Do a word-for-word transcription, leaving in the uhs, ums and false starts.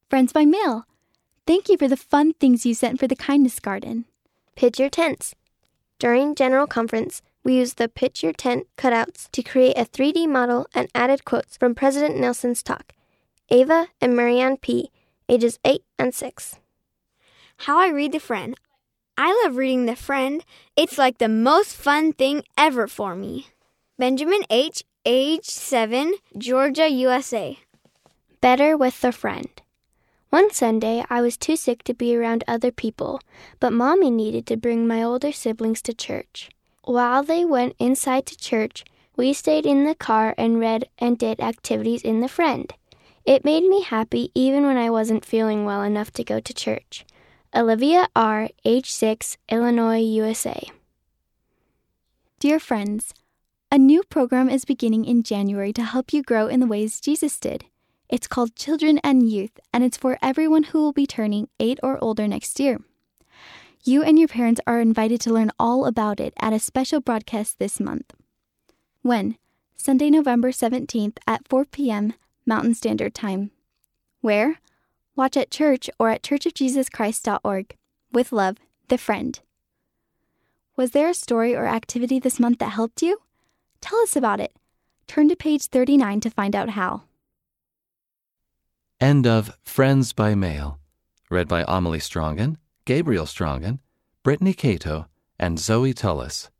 Friends by mail. Thank you for the fun things you sent for the kindness garden. Pitch your tents. During General Conference, we used the Pitch Your Tent cutouts to create a three D model and added quotes from President Nelson's talk. Ava and Marianne P., ages eight and six. How I read The Friend. I love reading The Friend. It's like the most fun thing ever for me. Benjamin H., age seven, Georgia, U S A. Better with a Friend. One Sunday, I was too sick to be around other people, but Mommy needed to bring my older siblings to church. While they went inside to church, we stayed in the car and read and did activities in The Friend. It made me happy even when I wasn't feeling well enough to go to church. Olivia R., age six, Illinois, U S A. Dear friends, a new program is beginning in January to help you grow in the ways Jesus did. It's called Children and Youth, and it's for everyone who will be turning eight or older next year. You and your parents are invited to learn all about it at a special broadcast this month. When? Sunday, November seventeenth at four p.m. Mountain Standard Time. Where? Watch at church or at church of jesus christ dot org. With love, The Friend. Was there a story or activity this month that helped you? Tell us about it. Turn to page thirty-nine to find out how. End of Friends by Mail. Read by Amelie Strongen, Gabriel Strongen, Brittany Cato, and Zoe Tullis.